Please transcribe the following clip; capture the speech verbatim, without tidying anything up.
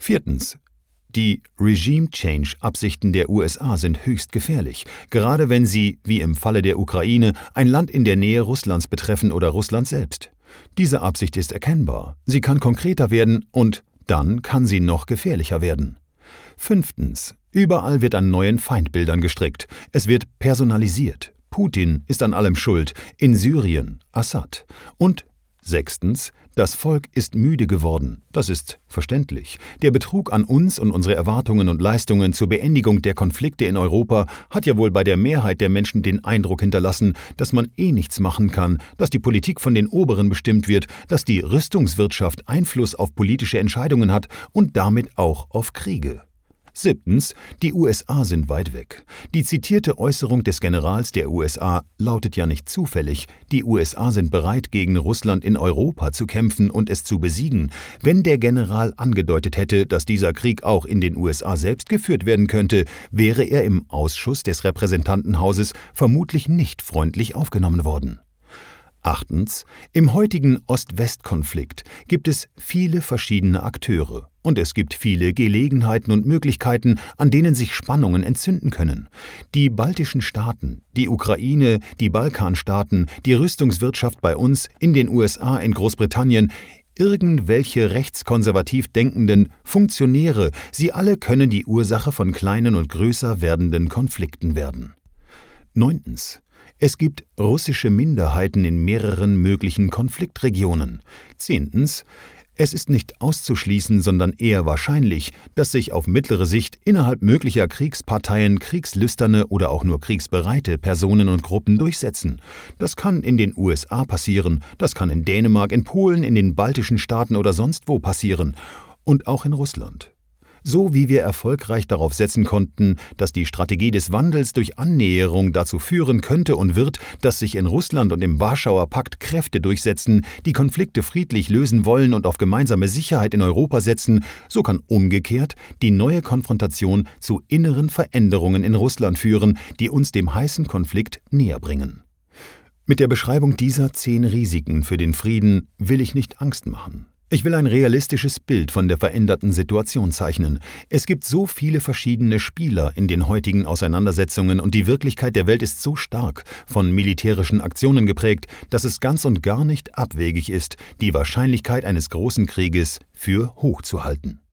Viertens. Die Regime-Change-Absichten der U S A sind höchst gefährlich, gerade wenn sie, wie im Falle der Ukraine, ein Land in der Nähe Russlands betreffen oder Russland selbst. Diese Absicht ist erkennbar, sie kann konkreter werden und dann kann sie noch gefährlicher werden. Fünftens. Überall wird an neuen Feindbildern gestrickt. Es wird personalisiert. Putin ist an allem schuld, in Syrien Assad. Und sechstens. Das Volk ist müde geworden. Das ist verständlich. Der Betrug an uns und unsere Erwartungen und Leistungen zur Beendigung der Konflikte in Europa hat ja wohl bei der Mehrheit der Menschen den Eindruck hinterlassen, dass man eh nichts machen kann, dass die Politik von den Oberen bestimmt wird, dass die Rüstungswirtschaft Einfluss auf politische Entscheidungen hat und damit auch auf Kriege. Siebtens. Die U S A sind weit weg. Die zitierte Äußerung des Generals der U S A lautet ja nicht zufällig: Die U S A sind bereit, gegen Russland in Europa zu kämpfen und es zu besiegen. Wenn der General angedeutet hätte, dass dieser Krieg auch in den U S A selbst geführt werden könnte, wäre er im Ausschuss des Repräsentantenhauses vermutlich nicht freundlich aufgenommen worden. Achtens. Im heutigen Ost-West-Konflikt gibt es viele verschiedene Akteure und es gibt viele Gelegenheiten und Möglichkeiten, an denen sich Spannungen entzünden können. Die baltischen Staaten, die Ukraine, die Balkanstaaten, die Rüstungswirtschaft bei uns, in den U S A, in Großbritannien, irgendwelche rechtskonservativ denkenden Funktionäre, sie alle können die Ursache von kleinen und größer werdenden Konflikten werden. Neuntens. Es gibt russische Minderheiten in mehreren möglichen Konfliktregionen. Zehntens. Es ist nicht auszuschließen, sondern eher wahrscheinlich, dass sich auf mittlere Sicht innerhalb möglicher Kriegsparteien kriegslüsterne oder auch nur kriegsbereite Personen und Gruppen durchsetzen. Das kann in den U S A passieren, das kann in Dänemark, in Polen, in den baltischen Staaten oder sonst wo passieren. Und auch in Russland. So wie wir erfolgreich darauf setzen konnten, dass die Strategie des Wandels durch Annäherung dazu führen könnte und wird, dass sich in Russland und im Warschauer Pakt Kräfte durchsetzen, die Konflikte friedlich lösen wollen und auf gemeinsame Sicherheit in Europa setzen, so kann umgekehrt die neue Konfrontation zu inneren Veränderungen in Russland führen, die uns dem heißen Konflikt näher bringen. Mit der Beschreibung dieser zehn Risiken für den Frieden will ich nicht Angst machen. Ich will ein realistisches Bild von der veränderten Situation zeichnen. Es gibt so viele verschiedene Spieler in den heutigen Auseinandersetzungen und die Wirklichkeit der Welt ist so stark von militärischen Aktionen geprägt, dass es ganz und gar nicht abwegig ist, die Wahrscheinlichkeit eines großen Krieges für hoch zu halten.